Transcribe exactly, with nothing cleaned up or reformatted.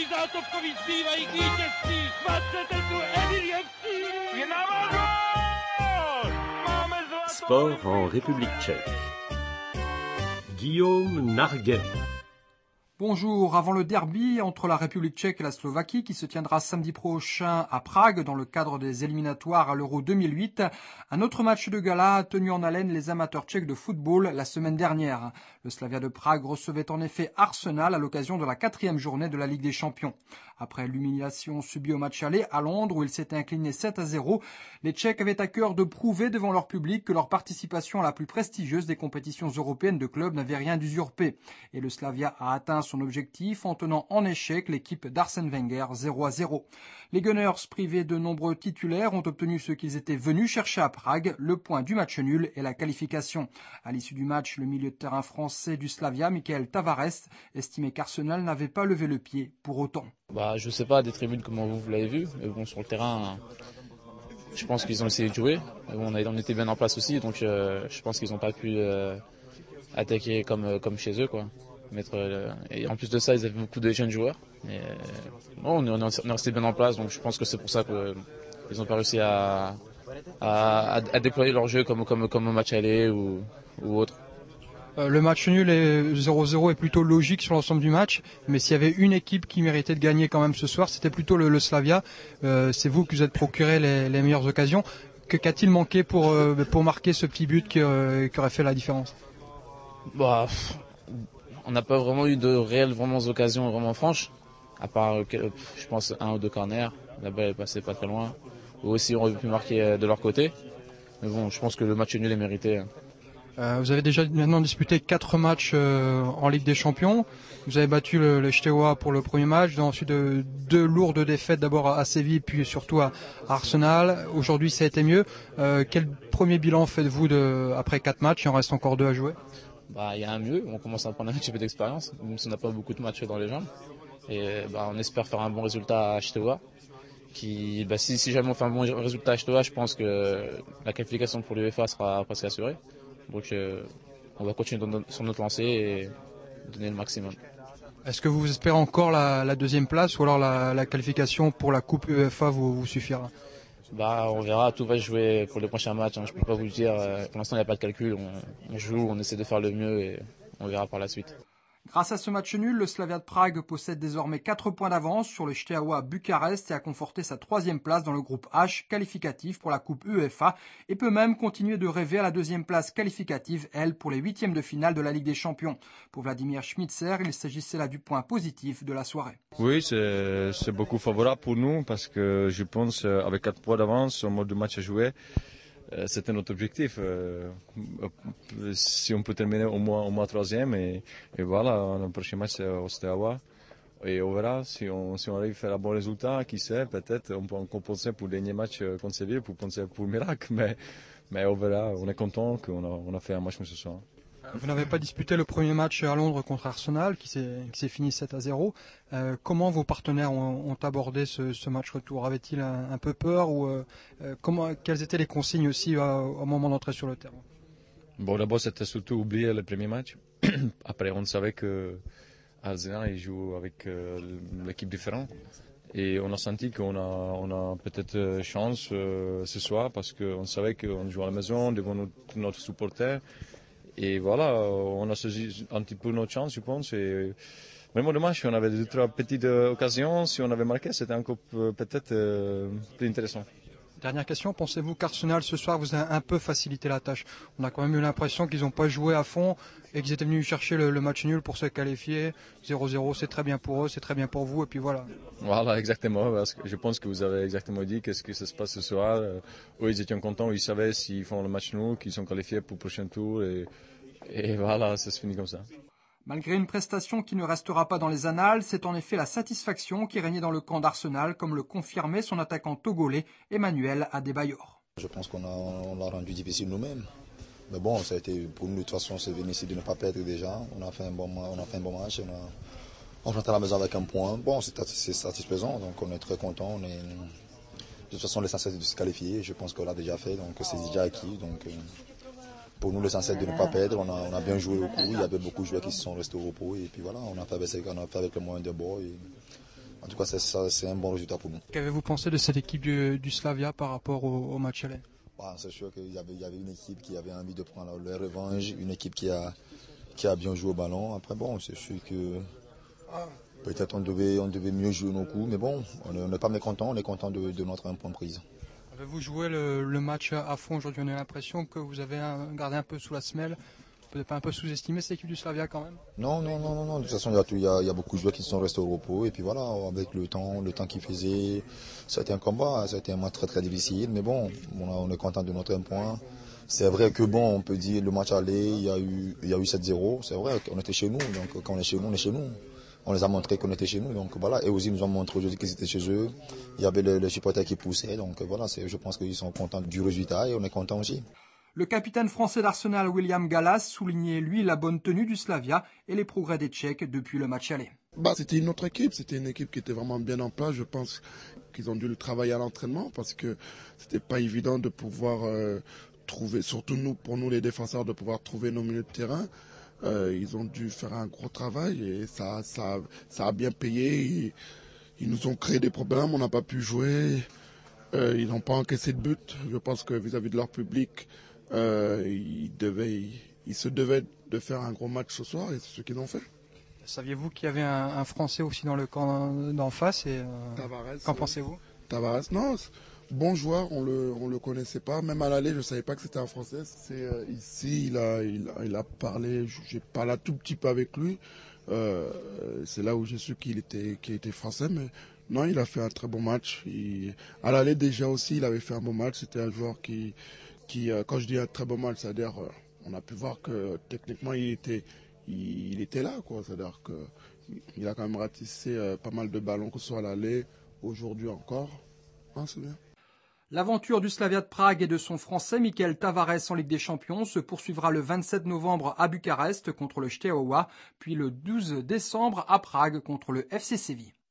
Sport en République tchèque. Guillaume Narguet. Bonjour, avant le derby entre la République tchèque et la Slovaquie qui se tiendra samedi prochain à Prague dans le cadre des éliminatoires à l'Euro deux mille huit, un autre match de gala a tenu en haleine les amateurs tchèques de football la semaine dernière. Le Slavia de Prague recevait en effet Arsenal à l'occasion de la quatrième journée de la Ligue des Champions. Après l'humiliation subie au match aller à Londres où il s'était incliné sept à zéro, les Tchèques avaient à cœur de prouver devant leur public que leur participation à la plus prestigieuse des compétitions européennes de clubs n'avait rien d'usurpé. Et le Slavia a atteint son objectif en tenant en échec l'équipe d'Arsène Wenger zéro à zéro. Les Gunners, privés de nombreux titulaires, ont obtenu ce qu'ils étaient venus chercher à Prague, le point du match nul et la qualification. À l'issue du match, le milieu de terrain français du Slavia, Michael Tavares, estimait qu'Arsenal n'avait pas levé le pied pour autant. Bah, je sais pas des tribunes comment vous, vous l'avez vu, mais bon, sur le terrain, je pense qu'ils ont essayé de jouer. Mais bon, on, a, on était bien en place aussi, donc euh, je pense qu'ils n'ont pas pu euh, attaquer comme, comme chez eux, quoi. Mettre, euh, et en plus de ça, ils avaient beaucoup de jeunes joueurs. Et, euh, bon, on, est, on est resté bien en place, donc je pense que c'est pour ça qu'ils n'ont pas réussi à, à, à déployer leur jeu comme, comme, comme au match aller ou, ou autre. Euh, le match nul est zéro zéro est plutôt logique sur l'ensemble du match, mais s'il y avait une équipe qui méritait de gagner quand même ce soir, c'était plutôt le, le Slavia. Euh, c'est vous qui vous êtes procuré les, les meilleures occasions. Que, qu'a-t-il manqué pour, euh, pour marquer ce petit but qui, euh, qui aurait fait la différence? Bah, on n'a pas vraiment eu de réelles vraiment occasions vraiment franches, à part, je pense, un ou deux corners. La balle est passée pas très loin. Ou aussi, on aurait pu marquer de leur côté. Mais bon, je pense que le match nul est mérité. Euh, vous avez déjà maintenant disputé quatre matchs euh, en Ligue des Champions. Vous avez battu le, le Steaua pour le premier match, ensuite de, deux lourdes défaites d'abord à Séville puis surtout à, à Arsenal. Aujourd'hui ça a été mieux. Euh, quel premier bilan faites-vous de, après quatre matchs? Il en reste encore deux à jouer. Bah, il y a un mieux, on commence à prendre un petit peu d'expérience, même si on n'a pas beaucoup de matchs dans les jambes. Et bah, on espère faire un bon résultat à Steaua. Qui, bah, si, si jamais on fait un bon résultat à Steaua, je pense que la qualification pour l'UEFA sera presque assurée. Donc euh, on va continuer sur notre lancée et donner le maximum. Est-ce que vous espérez encore la, la deuxième place ou alors la, la qualification pour la Coupe UEFA vous, vous suffira? Bah, on verra, tout va jouer pour les prochains matchs. Hein. Je ne peux pas vous le dire, pour l'instant il n'y a pas de calcul. On, on joue, on essaie de faire le mieux et on verra par la suite. Grâce à ce match nul, le Slavia de Prague possède désormais quatre points d'avance sur le Steaua Bucarest et a conforté sa troisième place dans le groupe H qualificatif pour la Coupe UEFA et peut même continuer de rêver à la deuxième place qualificative, elle, pour les huitièmes de finale de la Ligue des Champions. Pour Vladimir Schmitzer, il s'agissait là du point positif de la soirée. Oui, c'est, c'est beaucoup favorable pour nous parce que je pense avec quatre points d'avance, au mode de match à jouer, c'était notre objectif. Si on peut terminer au moins au moins troisième et, et voilà, le prochain match c'est au Steaua et on verra si on si on arrive à faire un bon résultat, qui sait, peut-être on peut en compenser pour le dernier match contre Séville pour penser pour le miracle, mais mais on verra. On est content qu'on a on a fait un match comme ce soir. Vous n'avez pas disputé le premier match à Londres contre Arsenal qui s'est, qui s'est fini sept à zéro. Euh, comment vos partenaires ont, ont abordé ce, ce match retour? Avaient-ils un, un peu peur ou euh, comment, quelles étaient les consignes aussi euh, au moment d'entrer sur le terrain? Bon, d'abord c'était surtout oublier le premier match. Après on savait que Arsenal il joue avec euh, l'équipe différente. Et on a senti qu'on a, on a peut-être chance euh, ce soir parce qu'on savait qu'on joue à la maison devant notre, notre supporter. Et voilà, on a saisi un petit peu notre chance, je pense. Et même dommage, si on avait deux trois petites occasions, si on avait marqué, c'était encore peut-être euh, plus intéressant. Dernière question, pensez-vous qu'Arsenal ce soir vous a un peu facilité la tâche? On a quand même eu l'impression qu'ils n'ont pas joué à fond et qu'ils étaient venus chercher le, le match nul pour se qualifier. zéro zéro, c'est très bien pour eux, c'est très bien pour vous, et puis voilà. Voilà, exactement. Parce que je pense que vous avez exactement dit qu'est-ce que ça se passe ce soir. Eux, ils étaient contents, ils savaient s'ils font le match nul, qu'ils sont qualifiés pour le prochain tour. Et, et voilà, ça se finit comme ça. Malgré une prestation qui ne restera pas dans les annales, c'est en effet la satisfaction qui régnait dans le camp d'Arsenal, comme le confirmait son attaquant togolais Emmanuel Adebayor. Je pense qu'on a, on l'a rendu difficile nous-mêmes. Mais bon, ça a été, pour nous, de toute façon, c'est venu ici de ne pas perdre déjà. On a fait un bon, on a fait un bon match. On, a, on rentre à la maison avec un point. Bon, c'est, c'est satisfaisant, donc on est très content. On est, de toute façon, l'essentiel c'est de se qualifier. Je pense qu'on l'a déjà fait, donc c'est déjà acquis. Donc, pour nous, l'essentiel de ne pas perdre. On a, on a bien joué au coup. Il y avait beaucoup de joueurs qui se sont restés au repos. Et puis voilà, on a fait avec, on a fait avec le moyen de bord. Et En tout cas, c'est un bon résultat pour nous. Qu'avez-vous pensé de cette équipe du, du Slavia par rapport au, au match aller? Bah, c'est sûr qu'il y avait, il y avait une équipe qui avait envie de prendre la revanche, une équipe qui a, qui a bien joué au ballon. Après, bon, c'est sûr que peut-être on devait, on devait mieux jouer nos coups, mais bon, on n'est pas mécontent, on est content de, de notre un point de prise. Avez-vous joué le, le match à fond aujourd'hui? On a l'impression que vous avez un, gardé un peu sous la semelle. Vous n'avez pas un peu sous-estimé cette équipe du Slavia quand même? Non, non, non, non, non. De toute façon, il y, a tout, il, y a, il y a beaucoup de joueurs qui sont restés au repos. Et puis voilà, avec le temps, le temps qu'ils faisaient, ça a été un combat, ça a été un match très très difficile. Mais bon, on, a, on est content de notre un point. C'est vrai que bon, on peut dire le match aller, il y a eu, il y a eu sept zéro. C'est vrai qu'on était chez nous. Donc quand on est chez nous, on est chez nous. On les a montré qu'on était chez nous. Donc voilà, et aussi nous ont montré aujourd'hui qu'ils étaient chez eux. Il y avait les, les supporters qui poussaient. Donc voilà, je pense qu'ils sont contents du résultat et on est contents aussi. Le capitaine français d'Arsenal, William Gallas, soulignait lui la bonne tenue du Slavia et les progrès des Tchèques depuis le match aller. Bah, c'était une autre équipe, c'était une équipe qui était vraiment bien en place. Je pense qu'ils ont dû le travailler à l'entraînement parce que c'était pas évident de pouvoir euh, trouver, surtout nous, pour nous les défenseurs, de pouvoir trouver nos milieux de terrain. Euh, ils ont dû faire un gros travail et ça, ça, ça a bien payé. Ils, ils nous ont créé des problèmes, on n'a pas pu jouer. Euh, ils n'ont pas encaissé de but. Je pense que vis-à-vis de leur public, euh, ils, devaient, ils, ils se devaient de faire un gros match ce soir et c'est ce qu'ils ont fait. Saviez-vous qu'il y avait un, un Français aussi dans le camp d'en face et euh, Tavares. Qu'en pensez-vous? Tavares, non, bon joueur, on le, on le connaissait pas. Même à l'aller, je savais pas que c'était un Français. C'est euh, ici, il a, il a, il a parlé. J'ai parlé un tout petit peu avec lui. Euh, c'est là où j'ai su qu'il était, qu'il était français, mais non, il a fait un très bon match. Il, à l'aller déjà aussi, il avait fait un bon match. C'était un joueur qui, qui, euh, quand je dis un très bon match, c'est-à-dire, euh, on a pu voir que techniquement, il était Il, il était là, quoi. C'est-à-dire qu'il a quand même ratissé euh, pas mal de ballons, que ce soit à l'aller, aujourd'hui encore. Ah, c'est bien. L'aventure du Slavia de Prague et de son Français Michael Tavares en Ligue des Champions se poursuivra le vingt-sept novembre à Bucarest contre le Steaua, puis le douze décembre à Prague contre le F C Séville.